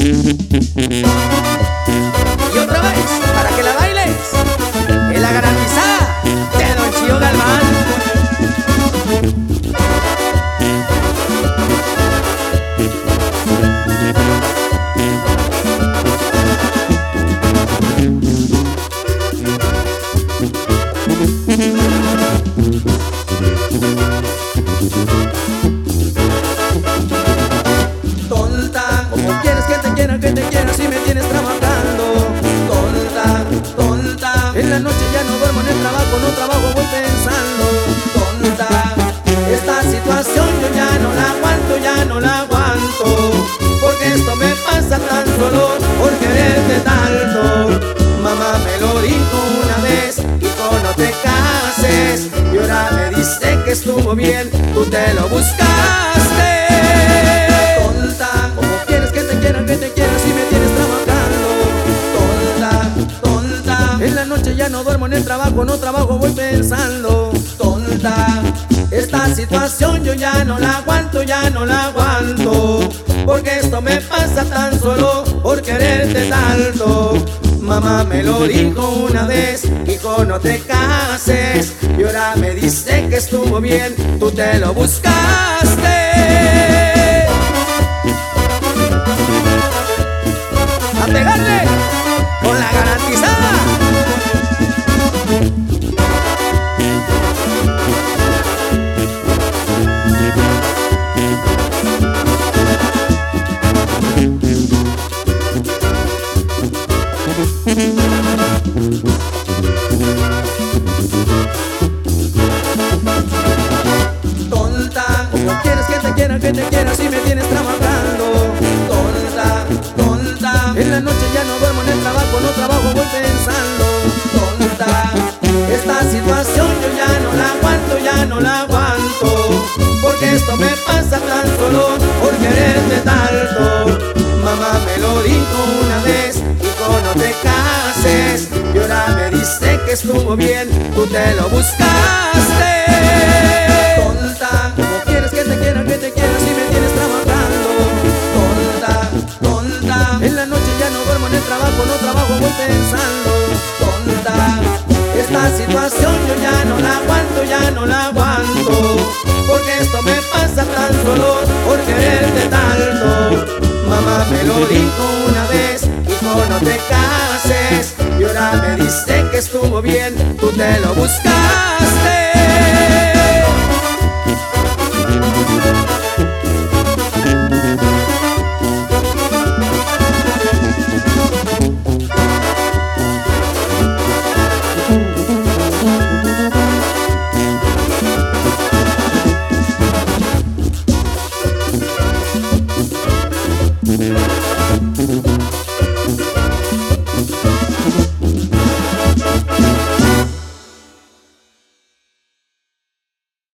Y otra vez, para que la bailes, en la garantizada de Don Chío Galván. Tonta, ¿cómo quieres que te quiera si me tienes trabajando? Tonta, tonta, en la noche ya no duermo en el trabajo, no trabajo, voy pensando. Tonta, esta situación yo ya no la aguanto, ya no la aguanto, porque esto me pasa tan solo por quererte tanto. Mamá me lo dijo una vez, hijo, no te cases, y ahora me dice que estuvo bien, tú te lo buscaste. Tonta, ¿cómo quieres que te quiera si me tienes trabajando? Tonta, tonta, en la noche ya no duermo en el trabajo, no trabajo, voy pensando. Tonta, esta situación yo ya no la aguanto, ya no la aguanto, porque esto me pasa tan solo por quererte tanto. Mamá me lo dijo una vez, hijo, no te cases, y ahora me dice que estuvo bien, tú te lo buscaste. A pegarle con la garantizada. Tonta, ¿cómo quieres que te quiera si me tienes trabajando? Tonta, tonta, en la noche ya no duermo en el trabajo, no trabajo, voy pensando. Tonta, esta situación yo ya no la aguanto, ya no la aguanto, porque esto me pasa tan solo por quererte tanto. Mamá me lo dijo una vez, hijo, no te cases, y ahora me dice que estuvo bien, tú te lo buscaste. Tonta, ¿cómo quieres que te quiera si me tienes trabajando? Tonta, tonta, en la noche ya no duermo en el trabajo, no trabajo, voy pensando. Tonta, esta situación yo ya no la aguanto, ya no la aguanto, porque esto me pasa tan solo por quererte tanto. Mamá me lo dijo una vez, hijo, no te cases, y ahora me dice que estuvo bien, tú te lo buscaste. Thank you.